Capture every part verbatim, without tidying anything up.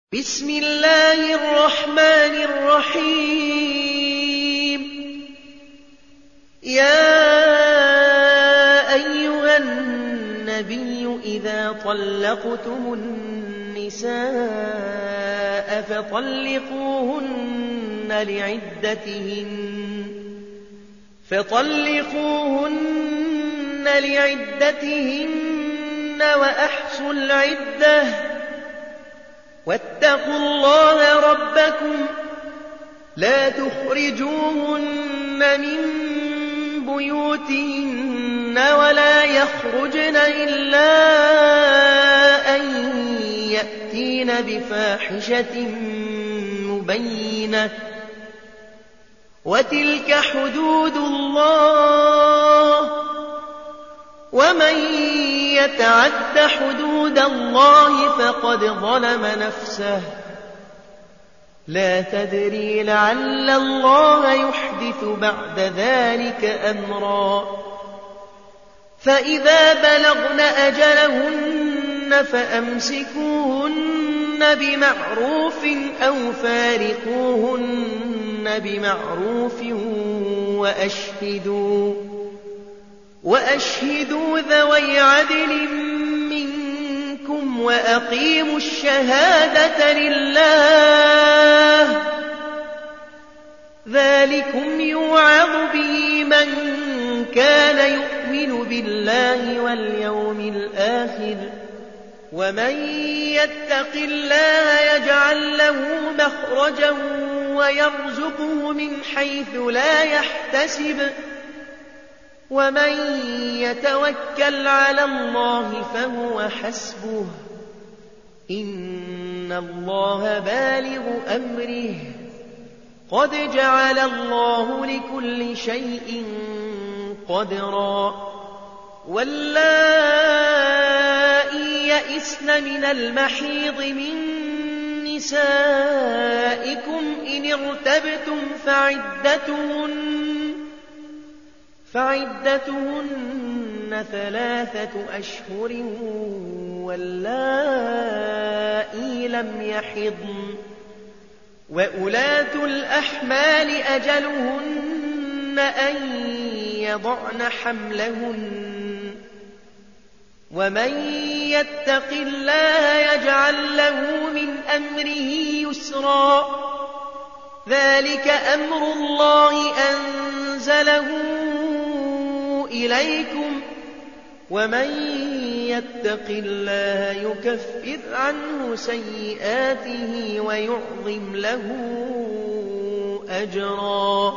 بسم الله الرحمن الرحيم يا أيها النبي إذا طلقتم النساء فطلقوهن لعدتهن فطلقوهن لعدتهن وأحصوا العدة واتقوا الله ربكم لا تخرجوهن من بيوتهن ولا يخرجن إلا أن يأتين بفاحشة مبينة وتلك حدود الله ومن يتعد حدود الله فقد ظلم نفسه لا تدري لعل الله يحدث بعد ذلك أمرا فإذا بلغن أجلهن فأمسكوهن بمعروف أو فارقوهن بمعروف وأشهدوا وأشهدوا ذوي عدل منكم وأقيموا الشهادة لله ذلكم يوعظ به من كان يؤمن بالله واليوم الآخر ومن يتق الله يجعل له مخرجا ويرزقه من حيث لا يحتسب ومن يتوكل على الله فهو حسبه إن الله بالغ أمره قد جعل الله لكل شيء قدرا واللائي يئسن من المحيض من نسائكم إن ارتبتم فعدتهن فعدتهن ثلاثة أشهر واللائي لم يحضن وأولاة الأحمال أجلهن أن يضعن حملهن ومن يتق الله يجعل له من أمره يسرا ذلك أمر الله أنزله إليكم ومن يتق الله يكفر عنه سيئاته ويعظم له أجرا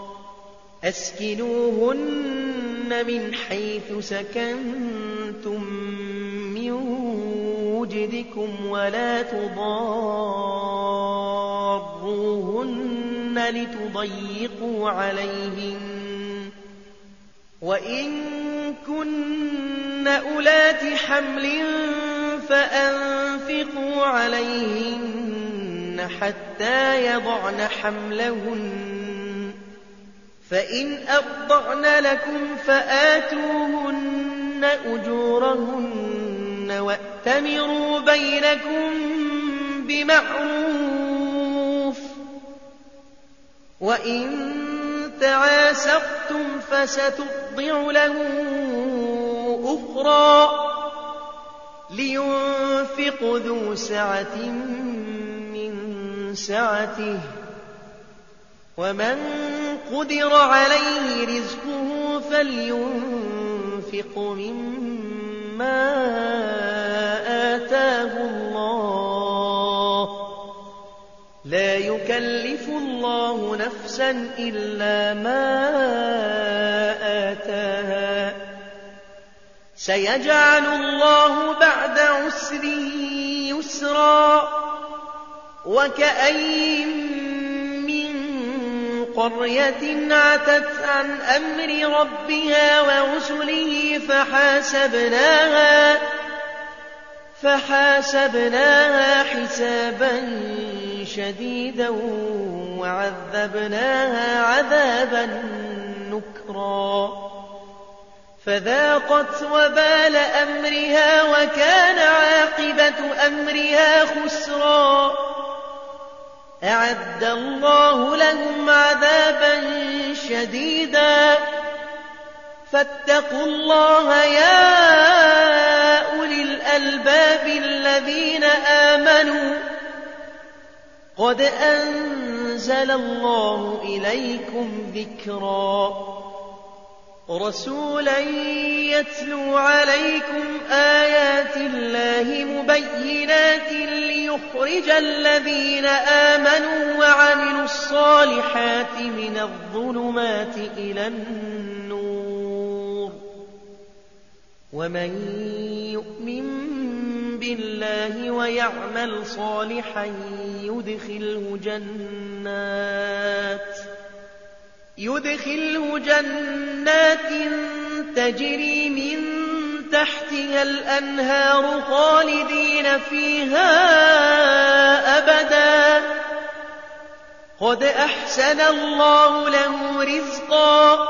أسكنوهن من حيث سكنتم من وجدكم ولا تضاروهن لتضيقوا عليهن وإن كن أولات حمل فأنفقوا عليهن حتى يضعن حملهن فإن أرضعن لكم فآتوهن أجورهن وأتمروا بينكم بمعروف وإن تعاسرتم فسترضع له أخرى لينفق ذو سعة من سعته ومن قدر عليه رزقه فلينفق مما آتاه الله لا يكلف الله نفسا إلا ما آتاها سيجعل الله بعد عسر يسرا وكأين من قرية عتت عن أمر ربها ورسله فحاسبناها فحاسبناها حسابا شديدا وعذبناها عذابا نكرا فذاقت وبال أمرها وكان عاقبة أمرها خسرا أعد الله لهم عذابا شديدا فاتقوا الله يا أولي الألباب الذين آمنوا قد أنزل الله إليكم ذكرا رسولا يتلو عليكم آيات الله مبينات ليخرج الذين آمنوا وعملوا الصالحات من الظلمات إلى النور ومن يؤمن بالله ويعمل صالحا يدخله جنات يدخله جنات تجري من تحتها الأنهار خالدين فيها أبدا قد أحسن الله له رزقا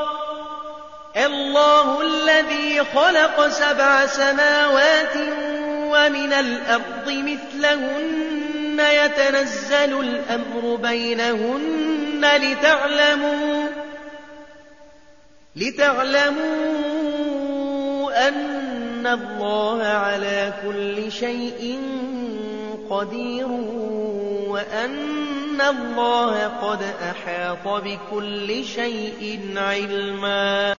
الله الذي خلق سبع سماوات ومن الأرض مثلهن يتنزل الأمر بينهن لتعلموا لتعلموا أن الله على كل شيء قدير وأن الله قد أحاط بكل شيء علما.